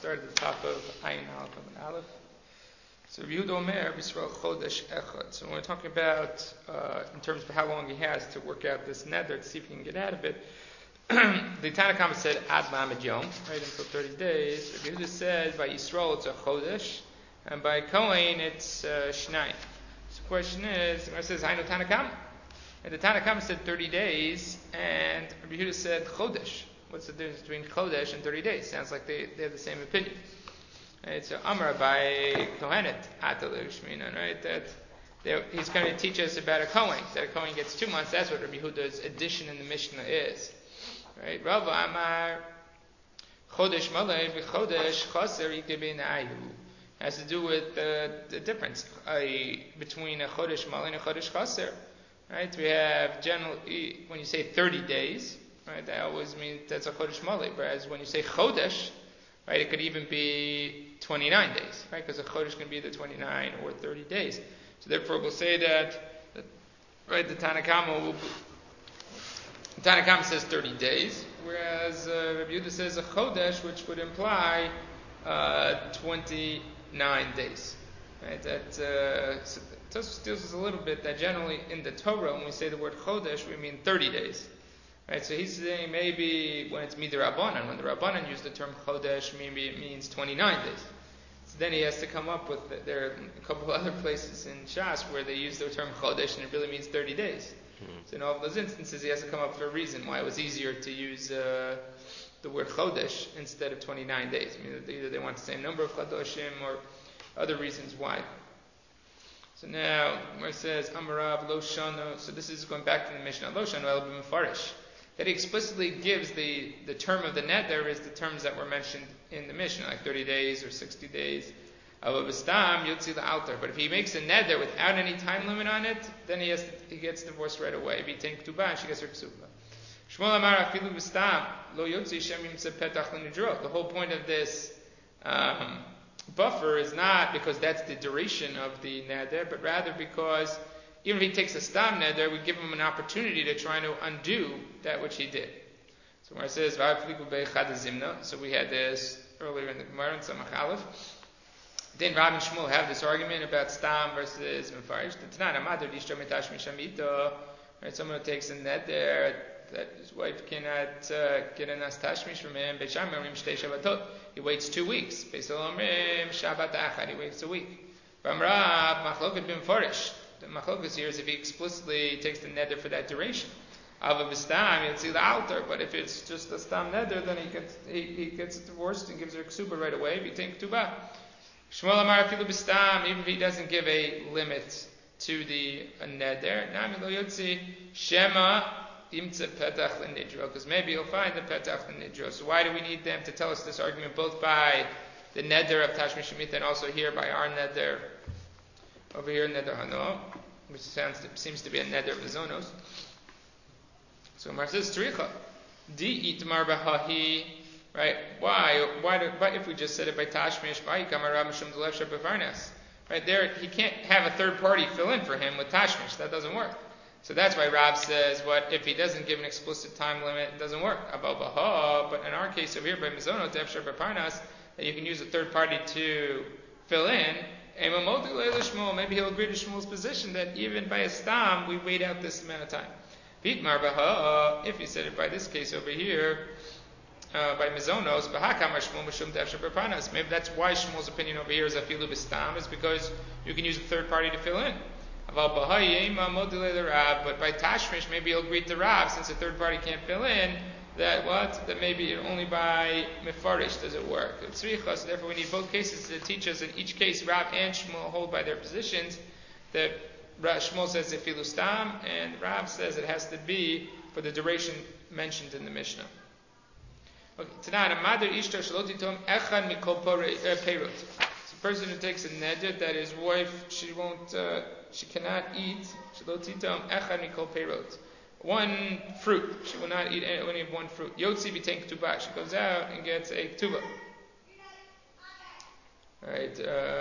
start at the top of Ayin Aleph and Aleph. So Rabbi Yehuda Omer, B'Yisrael Chodesh Echad. So when we're talking about, in terms of how long he has to work out this neder, to see if he can get out of it, the Tanna Kama said Ad Lamed Yom, right, until 30 days. Rabbi Yehuda said by Yisrael it's a Chodesh, and by Kohen it's Shnai. So the question is, it says Hainu Tanna Kama. And the Tanna Kama said 30 days, and Rabbi Yehuda said Chodesh. What's the difference between Chodesh and 30 days? Sounds like they have the same opinion. Right, so Amar by Kohenet Atalur Shminan, right? That he's going to teach us about a Kohen. That a Kohen gets 2 months. That's what Rabbi Yehuda's addition in the Mishnah is. Right? Rava Amar Chodesh Malay v'Chodesh Chaser Yikdebin Ayu has to do with the difference between a Chodesh Malay and a Chodesh Chaser. Right? We have generally when you say 30 days, right? That always means that's a Chodesh Malay. Whereas when you say Chodesh, right, it could even be 29 days, right? Because a Chodesh can be either 29 or 30 days. So therefore, we'll say that right, the Tanna Kama says 30 days, whereas Rabbi Yehuda says a Chodesh, which would imply 29 days. Right? That Tosfos deals with a little bit that generally in the Torah, when we say the word Chodesh, we mean 30 days. Right, so he's saying maybe when it's Midrabanan, when the Rabbanan use the term Chodesh, maybe it means 29 days. So then he has to come up with, there are a couple of other places in Shas where they use the term Chodesh and it really means 30 days. So in all of those instances he has to come up with a reason why it was easier to use the word Chodesh instead of 29 days. I mean, either they want the same number of Chodoshim or other reasons why. So now, where it says, Amarav Lo Shano, so this is going back to the Mishnah, Lo Shano El B'Mefarish. That he explicitly gives the term of the neder is the terms that were mentioned in the Mishnah, like 30 days or 60 days. But if he makes a neder without any time limit on it, then he gets divorced right away. If he takes ketubah, she gets her ksuba. The whole point of this buffer is not because that's the duration of the neder, but rather because even if he takes a stam neder, we give him an opportunity to try to undo that which he did. So when it says, so we had this earlier in the Gemara in Samach Aleph. Then Rab and Shmuel have this argument about stam versus mefarish. Right, someone who takes a neder that his wife cannot get a nas tashmish from him. He waits 2 weeks. He waits a week. The machlokas here is if he explicitly takes the neder for that duration. Ava b'stam, you'll see the altar. But if it's just a stam neder, then he gets divorced and gives her ksuba right away. If you take ketubah, Shmuel Amar afilu b'stam, even if he doesn't give a limit to the neder, nami lo yotzi shema imtze petach l'nidro, because maybe he'll find the petach l'nidro. So why do we need them to tell us this argument both by the neder of Tashmish Shemitah and also here by our neder? Over here, neder hano, which seems to be a neder of the zonos. So Mar says tzricha di itmar b'hahi. Right? Why? If we just said it by tashmish, why kamar Rab Mishum d'lev shebevarnas? Right there, he can't have a third party fill in for him with tashmish. That doesn't work. So that's why Rab says, what if he doesn't give an explicit time limit? It doesn't work. But in our case over here by mizonot d'lev shebevarnas, that you can use a third party to fill in. Maybe he'll agree to Shmuel's position that even by a stam, we wait out this amount of time. If you said it by this case over here, by mizonos, maybe that's why Shmuel's opinion over here is afilu b'stam, is because you can use a third party to fill in. But by tashmish, maybe he'll agree to Rav, since a third party can't fill in, that maybe only by mefarish does it work. It's tzricha, so therefore we need both cases to teach us. In each case, Rav and Shmuel hold by their positions that Shmuel says afilu stam, and Rav says it has to be for the duration mentioned in the Mishnah. Okay, tonight, a mother ishtar shalotitom echad mikol peirot. It's a person who takes a neder that his wife she cannot eat shalotitom echad mikol peirot. One fruit. She will not eat only one fruit. Yotzi b'tein ketubah. She goes out and gets a ketubah. Right.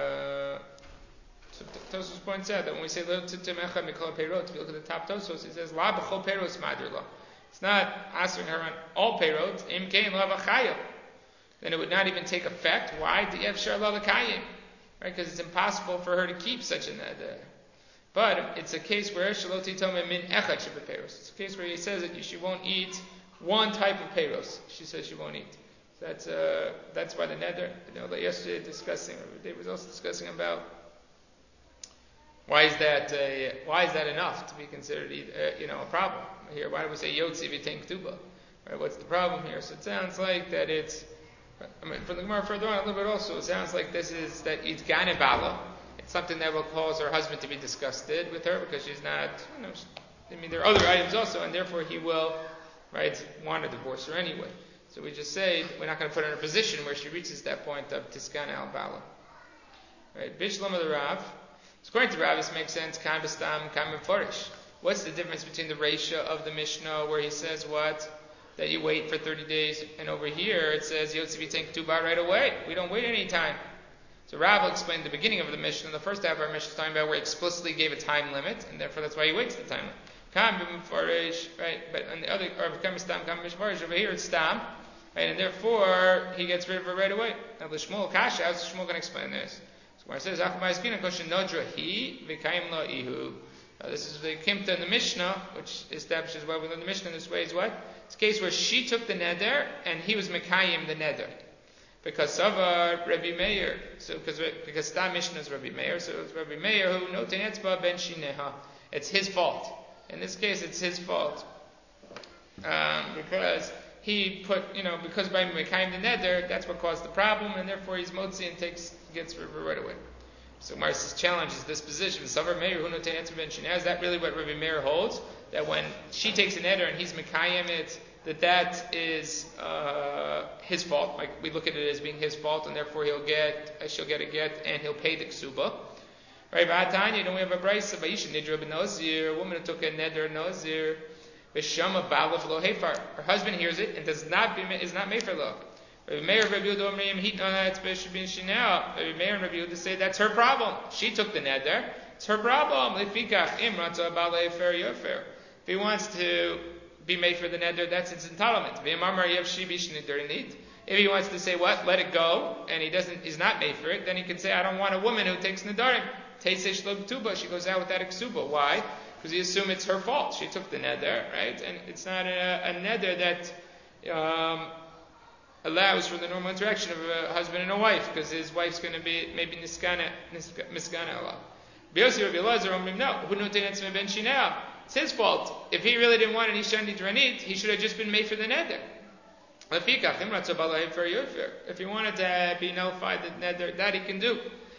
So Tosfos points out that when we say lo titim echad mikol peirot, if you look at the top Tosfos, it says la b'chol peiros madir la. It's not asking her on all peirot. Im kein la v'chayo. then it would not even take effect. Why? The Efshar la l'kayim, right? Because it's impossible for her to keep such a neder. But it's a case where shaloti tome min echad shebeperos. It's a case where he says that she won't eat one type of peros. She says she won't eat. So that's why the neder. Yesterday Dave was also discussing about why is that enough to be considered a problem here? Why do we say yotzi v'tein k'tuba? Right? What's the problem here? So it sounds like that it's. From the Gemara further on a little bit also, it sounds like this is that it's gane bala. It's something that will cause her husband to be disgusted with her because she's not, there are other items also, and therefore he will, right, want to divorce her anyway. So we just say we're not going to put her in a position where she reaches that point of tiskana al bala. Right, Bishlam of the Rav. So according to Rav, this makes sense. Kan b'stam, kan b'forish. What's the difference between the Reisha of the Mishnah where he says what? That you wait for 30 days, and over here it says Yotzi v'tein k'tuba right away. We don't wait any time. So Rav will explain the beginning of the Mishnah. The first half of our Mishnah is talking about where he explicitly gave a time limit, and therefore that's why he waits the time limit. Kam b'mefarish, right? But on the other, or kam b'stam, kam b'mefarish, over here it's stam, right? And therefore he gets rid of her right away. Now the Shmuel Kasha, how's Shmuel going to explain this? So where it says Achma'izkina koshin nodra hi v'kayim lo ihu. This is the Kimta in the Mishnah, which establishes why we learn the Mishnah in this way is what? It's a case where she took the neder and he was mekayim the neder. Because Savar Rabbi Meir, so because Stam Mishnah is Rabbi Meir, so it's Rabbi Meir who noten etzba ben shineha. It's his fault. In this case, it's his fault because he put, because by mekayim the neder, that's what caused the problem, and therefore he's motzi and gets rid of her right away. So Marsis challenges this position. Savar Meir who noten etzba ben shineha. Is that really what Rabbi Meir holds? That when she takes a neder and he's mekayim it, that is his fault. Like we look at it as being his fault, and therefore she'll get a get, and he'll pay the ksuba. Right? V'atanya, don't we have a brayso? Vayisha nidra b'nozir, a woman who took a neder nozir, v'shama balav lo hefar. Her husband hears it and is not mefer lo. Rabbi Meir and Rabbi Yehuda omrim hitna it's b'shabin shinel. Rabbi Meir and Rabbi Yehuda say that's her problem. She took the neder. It's her problem. Lefikach imrata bala efer yofer. If he wants to be made for the neder, that's its entitlement. If he wants to say what? Let it go, and he's not made for it, then he can say, I don't want a woman who takes nedarim. She goes out with that ksuba. Why? Because you assume it's her fault. She took the neder, right? And it's not a neder that allows for the normal interaction of a husband and a wife, because his wife's going to be maybe miskana Allah. No, it's his fault. If he really didn't want an Ishan Nidranit, he should have just been made for the neder. If he wanted to be nullified the neder, that he can do.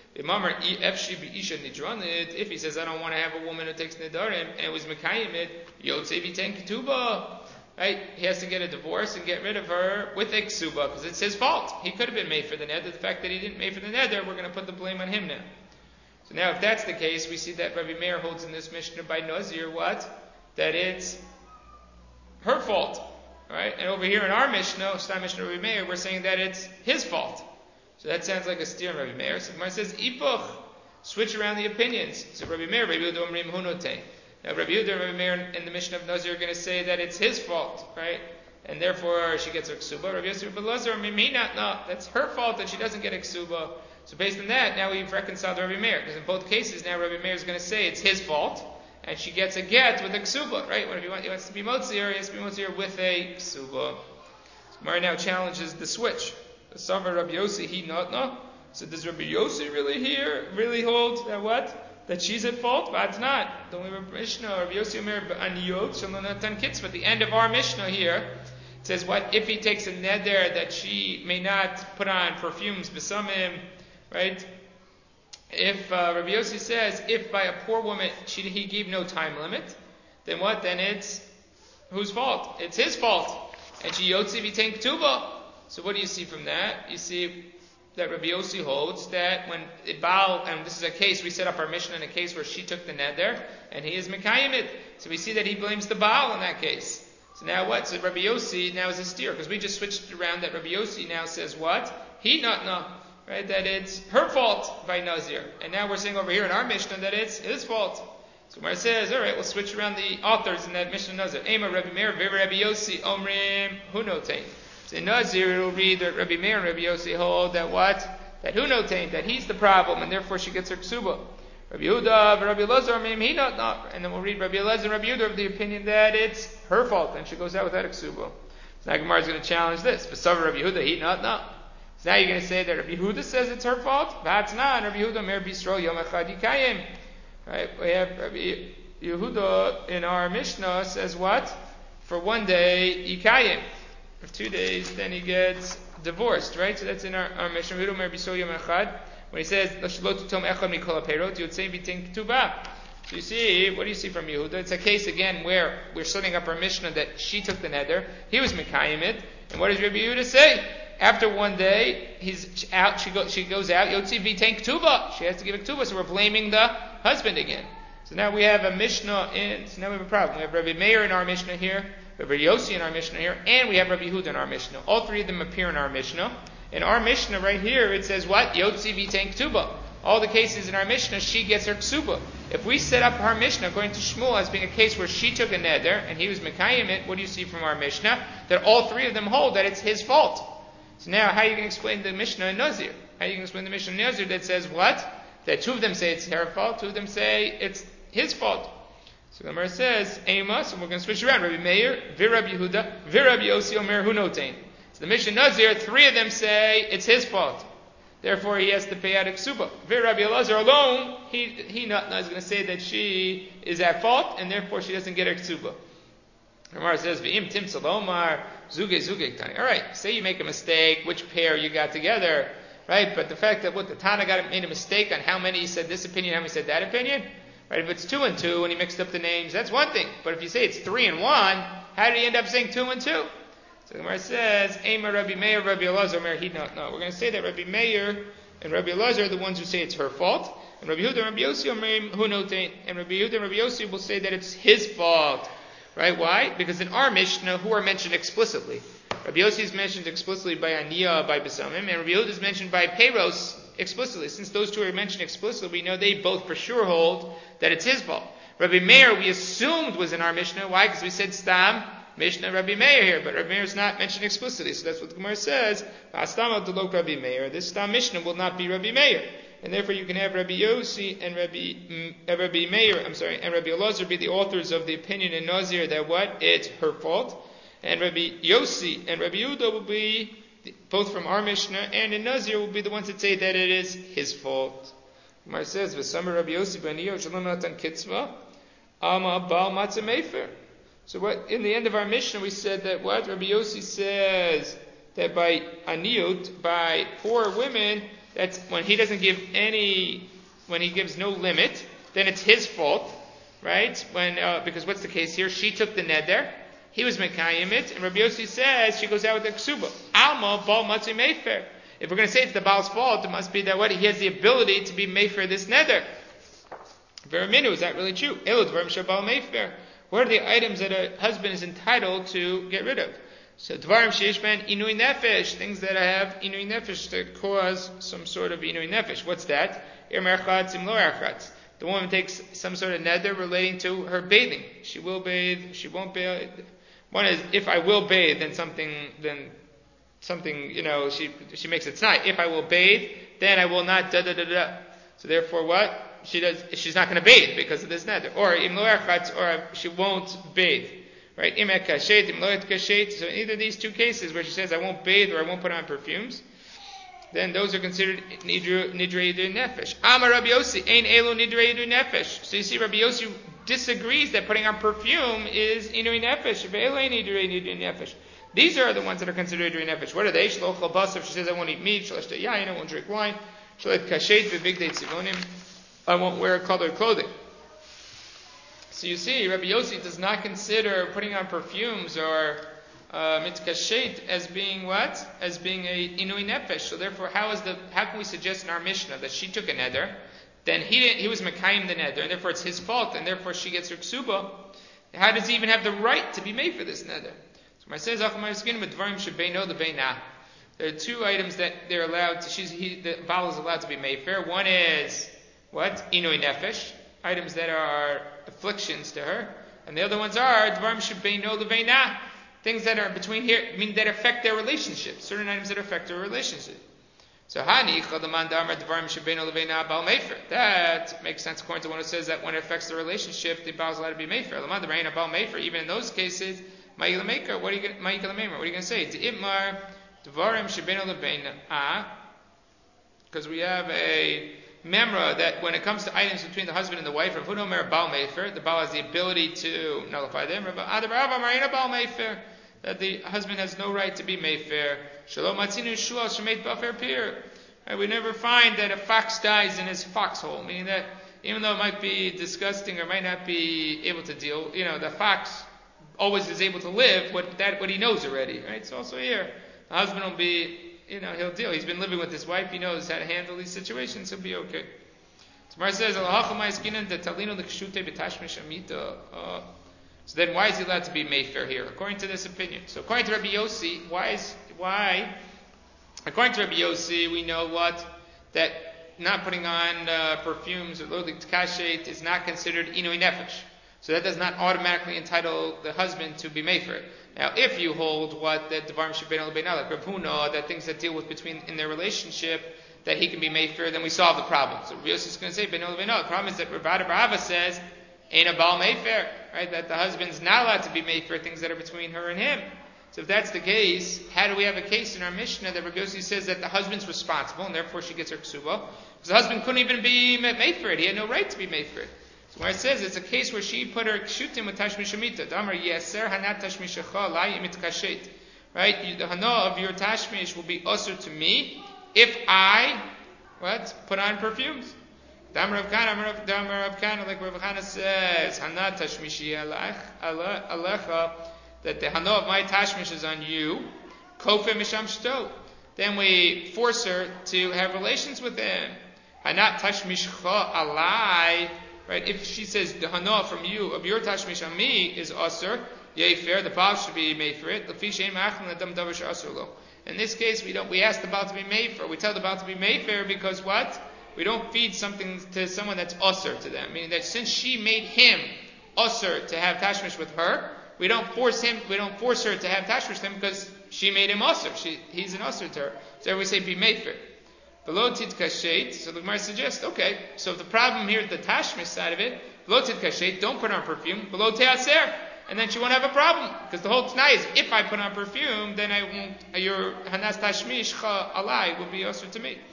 If he says, I don't want to have a woman who takes nedarim, and it was mekayim it, yotzei v'tein k'tuba, right? He has to get a divorce and get rid of her with a ksuba, because it's his fault. He could have been made for the neder. The fact that he didn't make for the neder, we're going to put the blame on him now. So now if that's the case, we see that Rabbi Meir holds in this Mishnah by Nazir what? That it's her fault. Right? And over here in our Mishnah, Stam Mishnah Rabbi Meir, we're saying that it's his fault. So that sounds like a steer in Rabbi Meir. So Gemara says, Ipuch, switch around the opinions. So Rabbi Meir, Rabbi Yehuda Omrim Hunotein. Now Rabbi Yehuda and Rabbi Meir in the Mishnah of Nazir are going to say that it's his fault, right? And therefore she gets her ksuba. Rabbi Yosef Rabbi Lazar, no, that's her fault that she doesn't get a ksuba. So based on that, now we've reconciled Rabbi Meir, because in both cases now Rabbi Meir is going to say it's his fault, and she gets a get with a ksuba, right? When he wants to be motzir, he has to be motzir with a ksuba. So Gemara now challenges the switch. The Savar Rabbi Yossi, he not no. So does Rabbi Yossi really hold that what? That she's at fault? But it's not. Don't we have a Mishnah? Rabbi Yossi Omer aniyot shalonatan kitzvah. At the end of our Mishnah here, it says what? If he takes a neder that she may not put on perfumes, besamim, right? If Rabbi Yossi says, if by a poor woman he gave no time limit, then what? Then it's whose fault? It's his fault. And she yotzi v'tein k'tuba. So what do you see from that? You see that Rabbi Yossi holds that when Baal, and this is a case, we set up our Mishnah in a case where she took the neder, and he is mekayim it. So we see that he blames the Baal in that case. So now what? So Rabbi Yossi now is a steer, because we just switched around that Rabbi Yossi now says what? He not know. Right, that it's her fault by Nazir. And now we're saying over here in our Mishnah that it's his fault. So Gemara says, all right, we'll switch around the authors in that Mishnah Nazir. Ema Rabbi Meir, Rabbi Yossi, Omrim, Hunotein. So in Nazir, it'll read that Rabbi Meir and Rabbi Yossi hold that what? That who notained, that he's the problem, and therefore she gets her ksuba. Rabbi Yehuda, Rabbi Elazar, he not. And then we'll read Rabbi Elazar and Rabbi Yehuda of the opinion that it's her fault, and she goes out without a ksuba. So now Gemara is going to challenge this. V'savar Rabbi Yehuda, he not. So now you're going to say that Rabbi Yehuda says it's her fault? That's not. Rabbi Yehuda, Mer Bistro, Yom Echad Yikayim. Right? We have Rabbi Yehuda in our Mishnah says what? For one day, Yikayim. For 2 days, then he gets divorced, right? So that's in our Mishnah. When he says, you would say, so you see, what do you see from Yehuda? It's a case again where we're setting up our Mishnah that she took the neder, he was Mekayim it, and what does Rabbi Yehuda say? After one day, he's out, she goes out, Yotzi v'tein k'tuba. She has to give a k'tuba, so we're blaming the husband again. So now we have a Mishnah so now we have a problem. We have Rabbi Meir in our Mishnah here, Rabbi Yossi in our Mishnah here, and we have Rabbi Yehuda in our Mishnah. All three of them appear in our Mishnah. In our Mishnah right here, it says what? Yotzi v'tein k'tuba. All the cases in our Mishnah, she gets her ksuba. If we set up our Mishnah according to Shmuel as being a case where she took a neder and he was mekayim it, what do you see from our Mishnah? That all three of them hold that it's his fault. So now, how are you going to explain the Mishnah in Nazir? How are you going to explain the Mishnah in Nazir that says what? That two of them say it's her fault, two of them say it's his fault. So the Gemara says, Amos, and we're going to switch around. Rabbi Meir, Rabbi Yehuda, Rabbi Yossi Omer Hunotain. So the Mishnah Nazir, three of them say it's his fault. Therefore, he has to pay out a ksuba. Rabbi Elazar alone, he not is going to say that she is at fault, and therefore she doesn't get her ksuba. Gemara says, V'im tim salomar zuge tani. All right, say you make a mistake, which pair you got together, right? But the fact that the Tana made a mistake on how many he said this opinion, how many said that opinion, right? If it's 2 and 2 and he mixed up the names, that's one thing. But if you say it's 3 and 1, how did he end up saying 2 and 2? So the Gemara says, Ema Rabbi Meir, Rabbi Elazar, Meir Hidna. No, we're going to say that Rabbi Meir and Rabbi Elazar are the ones who say it's her fault, and Rabbi Yehuda and Rabbi Yossi are who notate, and Rabbi Yehuda and Rabbi Yossi will say that it's his fault. Right? Why? Because in our Mishnah, who are mentioned explicitly? Rabbi Yossi is mentioned explicitly by Aniyah, by Besamim, and Rabbi Yehuda is mentioned by Peiros explicitly. Since those two are mentioned explicitly, we know they both for sure hold that it's his fault. Rabbi Meir, we assumed was in our Mishnah. Why? Because we said Stam, Mishnah, Rabbi Meir here, but Rabbi Meir is not mentioned explicitly. So that's what the Gemara says. Rabbi Meir. This Stam Mishnah will not be Rabbi Meir. And therefore you can have Rabbi Yossi and Rabbi Meir, and Rabbi Elazar be the authors of the opinion in Nazir that what? It's her fault. And Rabbi Yossi and Rabbi Yehuda will be, both from our Mishnah and in Nazir, will be the ones that say that it is his fault. Gemara says, V'samar Rabbi Yossi b'aniyah shalom natan kitzvah, ama bal matzah mefer. So what, in the end of our Mishnah we said that what? Rabbi Yossi says that by aniyut, by poor women, that's when he doesn't give when he gives no limit, then it's his fault, right? Because what's the case here? She took the neder, he was mekayim it, and Rabbi Yossi says she goes out with the ksuba. Alma bal matzah mefer. If we're going to say it's the Baal's fault, it must be that what? He has the ability to be mefer this neder. Veraminu, is that really true? Elud v'ram shabal mefer. What are the items that a husband is entitled to get rid of? So dvarim sheishman inui nefesh, things that have inui nefesh that cause some sort of inui nefesh. What's that? Irmerchatz imlo erchatz. The woman takes some sort of neder relating to her bathing. She will bathe. She won't bathe. One is if I will bathe, then something. She makes it tzniut. If I will bathe, then I will not da da da da. So therefore, what she does? She's not going to bathe because of this neder. Or imlo erchatz, or she won't bathe. Right? Imet kashet, imloet kashet. So in either of these two cases where she says, I won't bathe or I won't put on perfumes, then those are considered nidrei yidur nefesh. Amar Rabbi Yossi, ein elu nidrei yidur nefesh. So you see, Rabbi Yossi disagrees that putting on perfume is inui nefesh. Ve'elu ein nidrei yidur nefesh. These are the ones that are considered nidrei nefesh. What are they? Shloch al basar. She says, I won't eat meat. Shalosh yayin. I won't drink wine. Shalet kashet v'bigdei tzivonim. I won't wear colored clothing. So you see, Rabbi Yossi does not consider putting on perfumes or mitkashet as being what? As being a inui nefesh. So therefore, how can we suggest in our Mishnah that she took a neder, then he was mekayim the neder, and therefore it's his fault, and therefore she gets her ksuba? How does he even have the right to be made for this neder? So my says, there are two items that they're allowed to. The Baal is allowed to be made for. One is what? Inui nefesh, items that are afflictions to her, and the other ones are dvarim shebeino leveina, things that are between here, that affect their relationship. Certain items that affect their relationship. So that makes sense according to one who says that when it affects the relationship, the Baal is allowed to be mefer. Even in those cases, what are you going to say? Because we have a memra that when it comes to items between the husband and the wife, the Baal has the ability to nullify them. That the husband has no right to be mefer. We never find that a fox dies in his foxhole, meaning that even though it might be disgusting or might not be able to deal, the fox always is able to live what he knows already, right? So also here, the husband will be, he'll deal. He's been living with his wife. He knows how to handle these situations. He'll be okay. Tomorrow says, so then why is he allowed to be mefer here? According to this opinion. So according to Rabbi Yossi, why? According to Rabbi Yossi, we know that not putting on perfumes or lodik kashet is not considered inui nefesh. So that does not automatically entitle the husband to be mefer. Now, if you hold that devarim shebein lebeina, like Rav Huna, that things that deal with in their relationship, that he can be mefer, then we solve the problem. So Rabbi Yossi is going to say bein lebeina. The problem is that Rav Barava says ain't a baal mefer, right? That the husband's not allowed to be mefer things that are between her and him. So if that's the case, how do we have a case in our Mishnah that Rabbi Yossi says that the husband's responsible and therefore she gets her ksuba? Because the husband couldn't even be made for it. He had no right to be made for it. So where it says it's a case where she put her kshutim with tashmish shamita. Damar yeser hanat tashmishacha la yimit kashet. Right? The hana of your tashmish will be usher to me if I put on perfumes. Damar Rav Kana, like Rav Kana says, hanat tashmishi alecha, that the hana of my tashmish is on you, kofe misham shto. Then we force her to have relations with him. Hanat tashmishcha alai, right? If she says the hana from you of your tashmish on me is usher, fair, the baal should be made for it. In this case, we ask the baal to be made for. We tell the baal to be made for because what? We don't feed something to someone that's usher to them. Meaning that since she made him usher to have tashmish with her, we don't force her to have tashmish with him because she made him usher. He's an usher to her. So we say be made for. Below tid kashet. So the Gemara suggests, okay, so if the problem here is the tashmish side of it, below tid kashet, don't put on perfume. Below teaser, and then she won't have a problem because the whole t'nai is if I put on perfume, then I won't. Your hanas tashmish alai will be usher to me.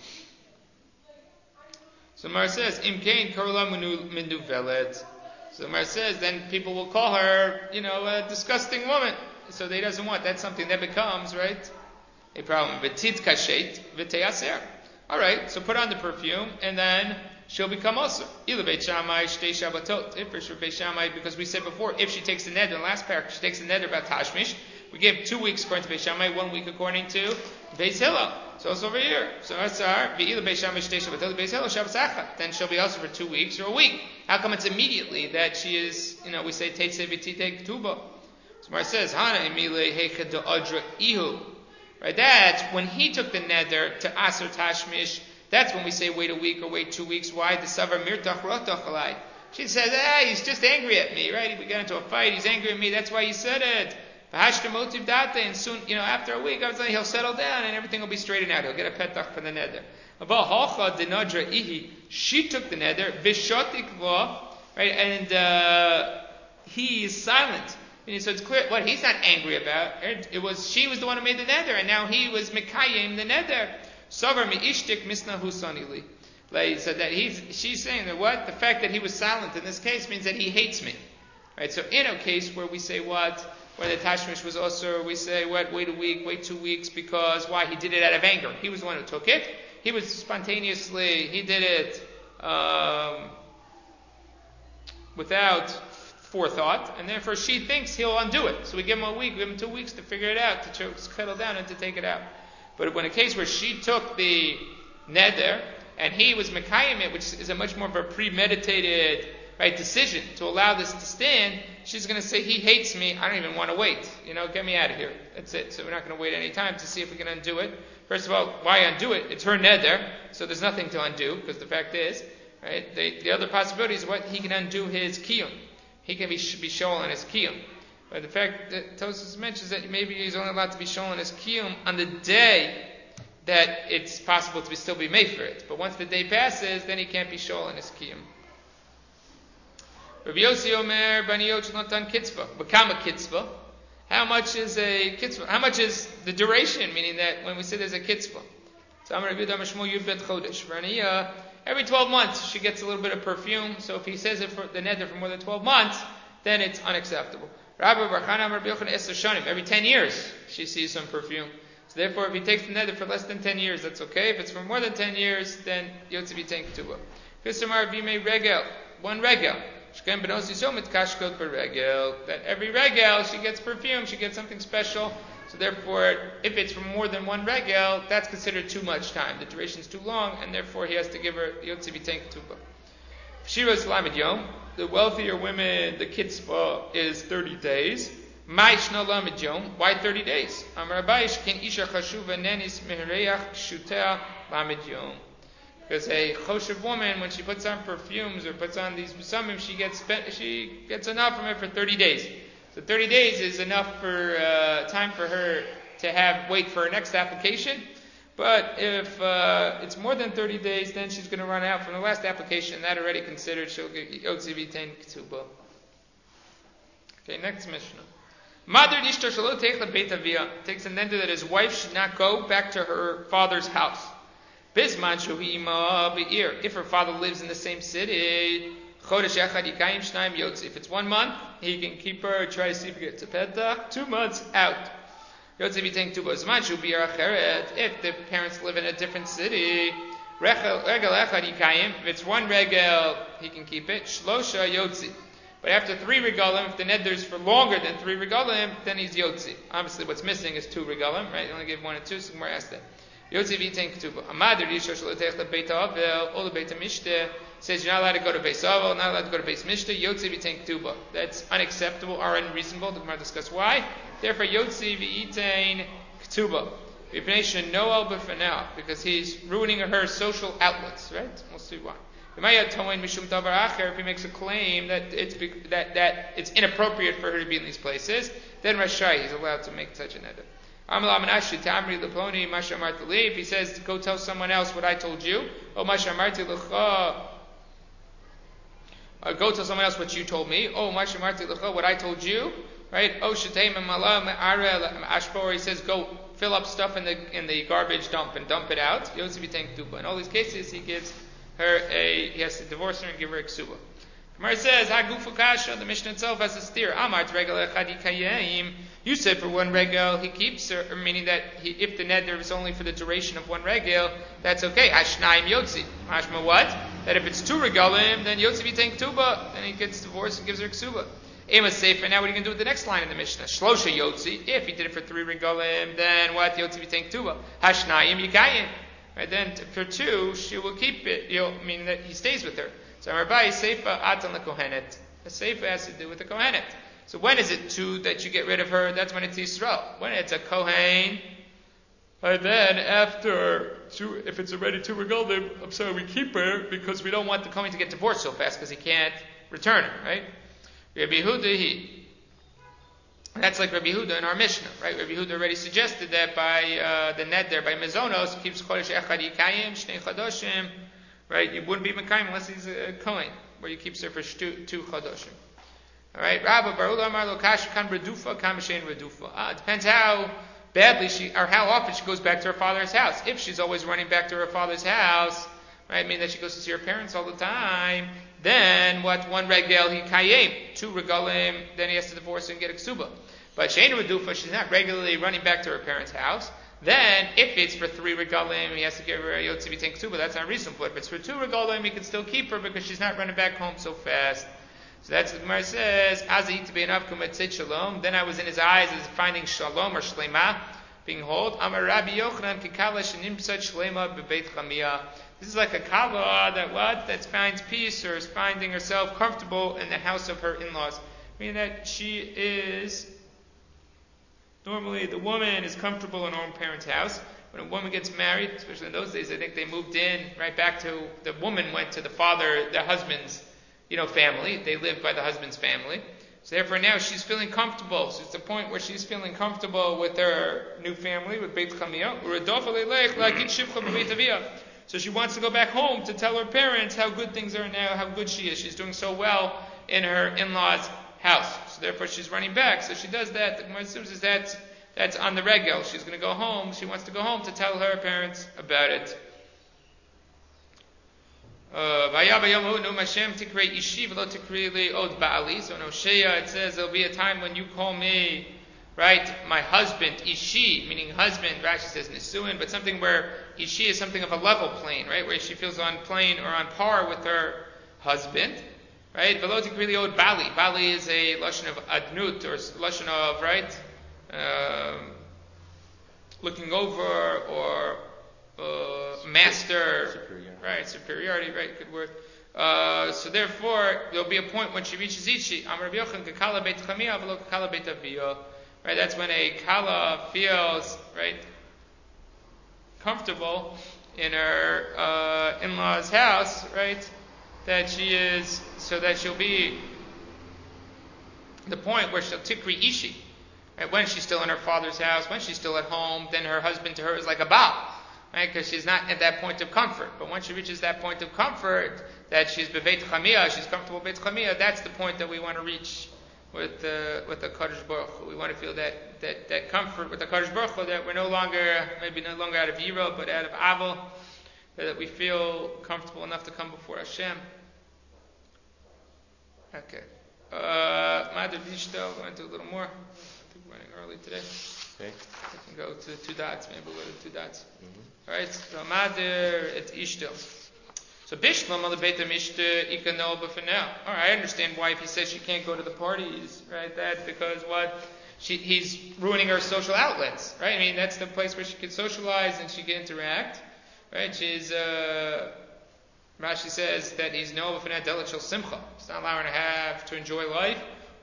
So Mar says, Im kain karola minu velet. So Mar says, then people will call her, a disgusting woman. So they doesn't want. That's something that becomes, right, a problem. V'tit kashet v'teyaser. All right, so put on the perfume, and then she'll become also. Ila Beit Shammai shtei shabbatot. If for Beit Shammai, because we said before, if she takes the neder, in the last paragraph, she takes the neder about tashmish. We give 2 weeks according to Beit Shammai, 1 week according to Beit Hillel. So it's over here. So that's our Ila Beit Shammai shtei shabbatot. Beit Hillel Shabbos achad. Then she'll be also for 2 weeks or a week. How come it's immediately that she is? We say teitze v'titei k'tuba. So Mar says Hana emile heicha de'adra ihu. Right, that's when he took the neder to aser tashmish. That's when we say wait a week or wait 2 weeks. Why? The savar mirtach rotach alai. She says, he's just angry at me, right? We got into a fight. He's angry at me. That's why he said it. Motiv date, and soon, after a week, I was like, he'll settle down and everything will be straightened out. He'll get a petach for the neder. She took the neder, vishotik law, right? And he is silent. So it's clear what he's not angry about. She was the one who made the neder, and now he was mekayim the neder. Savar miishtik misnahu sanili. So that she's saying that what? The fact that he was silent in this case means that he hates me. Right? So in a case where we say what? Where the tashmish was also, we say what? Wait a week, wait 2 weeks, because why? He did it out of anger. He was the one who took it. He was spontaneously, he did it without forethought, and therefore she thinks he'll undo it. So we give him a week, we give him 2 weeks to figure it out, to settle down and to take it out. But when a case where she took the neder, and he was mekayim it, which is a much more of a premeditated decision to allow this to stand, she's going to say, he hates me, I don't even want to wait. Get me out of here. That's it. So we're not going to wait any time to see if we can undo it. First of all, why undo it? It's her neder, so there's nothing to undo, because the fact is, right, the other possibility is what? He can undo his kiyum. He can be shown on his kiyum. But the fact that Tosfos mentions that maybe he's only allowed to be shown his kiyum on the day that it's possible to still be made for it. But once the day passes, then he can't be shown his kiyum. Rabbi Yossi Omer, Bani Yoch Natan Kitzvah. Bakama Kitzvah. How much is a kitzvah? How much is the duration? Meaning that when we say there's a kitzvah. So Amar Rabbi Yehuda Mashmul Yud Bet Chodesh. For Aniyah, every 12 months she gets a little bit of perfume. So if he says it for the neder for more than 12 months, then it's unacceptable. Rabbi Bar Chana Amar Rabbi Yochanan Eser Shanim. Every 10 years she sees some perfume. So therefore, if he takes the neder for less than 10 years, that's okay. If it's for more than 10 years, then Yotzi B'Tein Ketubah. Kistamar B'Mei Regel. One regel. That every regel she gets perfume, she gets something special. So therefore, if it's from more than one regel, that's considered too much time. The duration is too long, and therefore he has to give her Yotzi B'Tein Ketubah. Shiras Lamed Yom, the wealthier women, the kitzvah is 30 days. Ma'ishna Lamed Yom, why 30 days? Amar Abaye Sheken Isha Chashuva Nenis Mehereach Kshutea Lamed Yom. Because a choshev woman, when she puts on perfumes or puts on these besamim, she gets enough from it for 30 days. So 30 days is enough for time for her to wait for her next application. But if it's more than 30 days, then she's going to run out from the last application. That already considered, she'll get Yotzi B'Tein Ketubah. Okay, next Mishnah. Mother Ishtar Shelo Teichla Beit Avia takes a neder that his wife should not go back to her father's house. Bisman Shuhima Be'ir. If her father lives in the same city, Chodesh Echad Yikayim Shnayim Yotzi. If it's 1 month, he can keep her, try to see if he gets a Petach. 2 months, out. Yotzi B'Tein Ketubah. Zman Shubir Acheret. If the parents live in a different city, Regel Echad Yikayim. If it's 1 regel, he can keep it. Shlosha Yotzi. But after 3 regalim, if the neder's for longer than 3 regalim, then he's Yotzi. Obviously, what's missing is 2 regalim, right? You only give 1 and 2, so more asked that. Yotzi B'Tein Ketubah. Amadir Yisha Shalotech LeBeit Avel or LeBeit Mishteh says you're not allowed to go to Beis Avel, not allowed to go to Beis Mishteh. Yotzi B'Tein Ketubah. That's unacceptable or unreasonable. The Gemara discuss why. Therefore, Yotzi B'Tein Ketubah. Because he's ruining her social outlets, right? We'll see why. If he makes a claim that it's inappropriate for her to be in these places, then Rashai, he's allowed to make such an edit. If he says, go tell someone else what I told you, go tell someone else what you told me, what I told you, right? He says, go fill up stuff in the garbage dump and dump it out. In all these cases, he has to divorce her and give her a ksuba. Gemara says, the Mishnah itself has a steer. You said for 1 regel he keeps her, meaning that if the neder is only for the duration of 1 regel, that's okay. Hashnayim Yotzi. Mashma what? That if it's 2 regalim, then Yotzi B'Tein Ketubah, then he gets divorced and gives her ksuba. Ema Sefer. Now what are you going to do with the next line in the Mishnah? Shlosha Yotzi. If he did it for 3 regalim, then what? Yotzi B'Tein Ketubah. Hashnayim Yikayim. Right, then for 2, she will keep it. Meaning that he stays with her. So Rabbi Seifa Atan LeKohenet. The Seifa has to do with the Kohenet. So when is it 2 that you get rid of her? That's when it's Yisrael. When it's a Kohen, and then after 2, if it's already 2 regalim, we keep her because we don't want the Kohen to get divorced so fast because he can't return her, right? Rabbi Yehuda, that's like Rabbi Yehuda in our Mishnah, right? Rabbi Yehuda already suggested that by the neder, by Mezonos, keeps Chodesh Echad Yikayim, Shnei Chadoshim, right? You wouldn't be Mekayim unless he's a Kohen, where he keeps her for 2 Chadoshim. Alright, Rabba Barula Amar Lo Kash Kan Redufa, Kan M'Shein Redufa. It depends how badly or how often she goes back to her father's house. If she's always running back to her father's house, right, I mean that she goes to see her parents all the time, then what? 1 regel he kayem, 2 regalim, then he has to divorce and get a ksuba. But Shein Redufa, she's not regularly running back to her parents' house. Then, if it's for 3 regalim, he has to give her a Yotzi B'Tein Ketubah. That's not reasonable. If it's for 2 regalim, he can still keep her because she's not running back home so fast. So that's what the Gemara says. Shalom. Then I was in his eyes as finding shalom or shlema, being whole. Amar Rabbi Yochanan kikala shenimsat shlema bebeit chamia. This is like a kala that finds peace or is finding herself comfortable in the house of her in-laws. Meaning that she is normally the woman is comfortable in her own parents' house. When a woman gets married, especially in those days, I think they moved in right back to the woman went to the husband's family. They lived by the husband's family. So therefore now she's feeling comfortable. So it's the point where she's feeling comfortable with her new family, with Beit Chamia. So she wants to go back home to tell her parents how good things are now, how good she is. She's doing so well in her in-laws' house. So therefore she's running back. So she does that. The Gemara assumes that's on the regel. She's going to go home. She wants to go home to tell her parents about it. So in Hosea it says there'll be a time when you call me, right, my husband, Ishi, meaning husband. Rashi says Nisuin, but something where Ishi is something of a level plane, right, where she feels on plane or on par with her husband, right? Velo tikrili od Bali. Bali is a lashon of adnut, or lashon of, right, looking over, or master, superiority, right, good word. So therefore, there'll be a point when she reaches Ishi. Amar Rabbi Yochanan, Kekala Beit Chamia, v'lo Kekala Beit Aviyah. Right, that's when a Kala feels, right, comfortable in her in-laws' house, right, that she is, so that she'll be the point where she'll tikri Ishi. Right, when she's still in her father's house, when she's still at home, then her husband to her is like a Baal. Right, because she's not at that point of comfort. But once she reaches that point of comfort, that she's beveit chamia, she's comfortable beit chamia, that's the point that we want to reach with the Kadosh Baruch Hu. We want to feel that comfort with the Kadosh Baruch Hu, that we're no longer out of Yira, but out of Aval, that we feel comfortable enough to come before Hashem. Okay. Madhav Yishto, going to do a little more. I think we're running early today. Okay. We can go to 2 dots, maybe we'll go to 2 dots. Mm-hmm. Alright, so Madir, it's Ishto. So Bishlam on the Beit HaMishta, Ikano B'Fanel. Alright, I understand why if he says she can't go to the parties, right? That's because he's ruining her social outlets, right? I mean, that's the place where she can socialize and she can interact, right? Rashi says that he's no B'Fanel Delat Shel Simcha. He's not allowing her to enjoy life.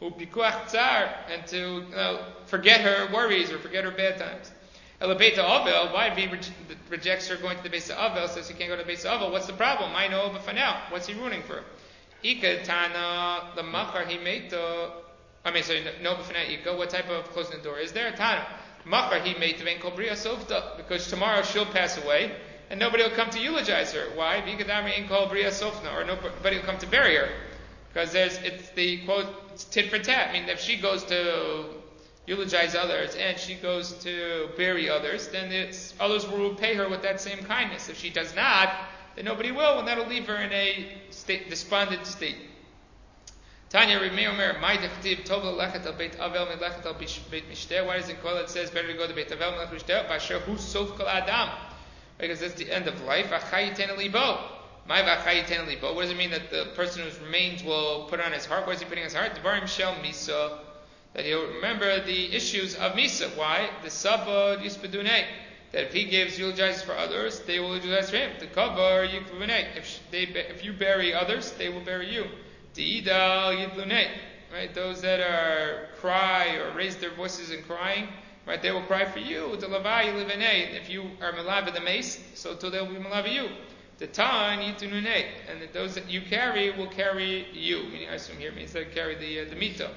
And to forget her worries or forget her bad times. Elabeta Avel, why if he rejects her going to the base of Avel, says he can't go to the base of Avel, what's the problem? I know B'Fanel. What's he ruining for? Ika Tana, the Machar he made no B'Fanel Ika, what type of closing the door is there? Tana. Machar he made Vein Kol Bria Softa, because tomorrow she'll pass away and nobody will come to eulogize her. Why? Vikadami Ein Kol Bria Sofna, or nobody will come to bury her. Because it's the quote, it's tit for tat. I mean, if she goes to eulogize others and she goes to bury others, then others will repay her with that same kindness. If she does not, then nobody will, and that'll leave her in a despondent state. Tanya Rimei Omer, my dechtiv tov lechet al beit avel melechet al beit mishteh. Why does it call it says better to go to beit avel melechet mishteh? Basher hu sof kol adam, because that's the end of life. Achai yiten libo. What does it mean that the person whose remains will put on his heart? What is he putting on his heart? Devarim shel misa. That he'll remember the issues of misa. Why? The sabad yispedunei. That if he gives eulogizes for others, they will eulogize for him. The kavar yiklunei. If you bury others, they will bury you. The idal yitlunei. Right? Those that cry or raise their voices in crying, right? They will cry for you. The lavai livenei. If you are malav the mace, so too they will be malav you. The tan yitununei, and those that you carry will carry you. Meaning, I assume here means they carry the mito.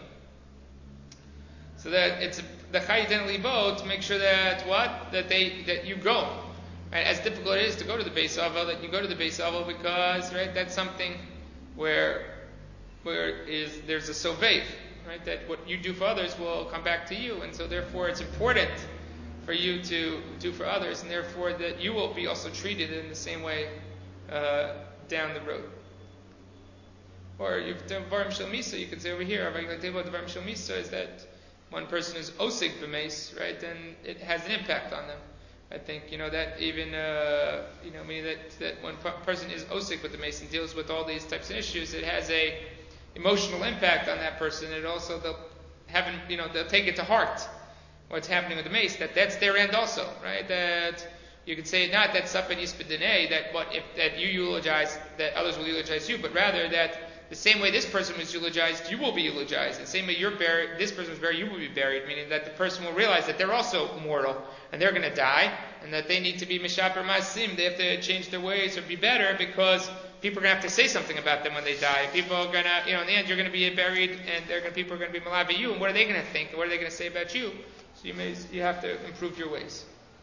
So that it's the chayiten libo to make sure that that you go. Right? As difficult it is to go to the Beis Avel, that you go to the Beis Avel because, right, that's something where there's a sovev, right? That what you do for others will come back to you, and so therefore it's important for you to do for others, and therefore that you will be also treated in the same way down the road. Or you've done Varim Shel Misa, you could say over here, Varim Shel Misa is that one person is osig b'meis, right, then it has an impact on them. I think, that even, meaning that when a person is osig with the mace and deals with all these types of issues, it has a emotional impact on that person. It also, they'll take it to heart, what's happening with the mace, that's their end also, right? That you could say not that safed yispedunei, that you eulogize, that others will eulogize you, but rather that the same way this person was eulogized, you will be eulogized. The same way you're buried, this person was buried, you will be buried. Meaning that the person will realize that they're also mortal and they're going to die, and that they need to be mishaper masim. They have to change their ways or be better because people are going to have to say something about them when they die. People are going to, in the end, you're going to be buried, and people are going to be malive at you. And what are they going to think? And what are they going to say about you? So you have to improve your ways.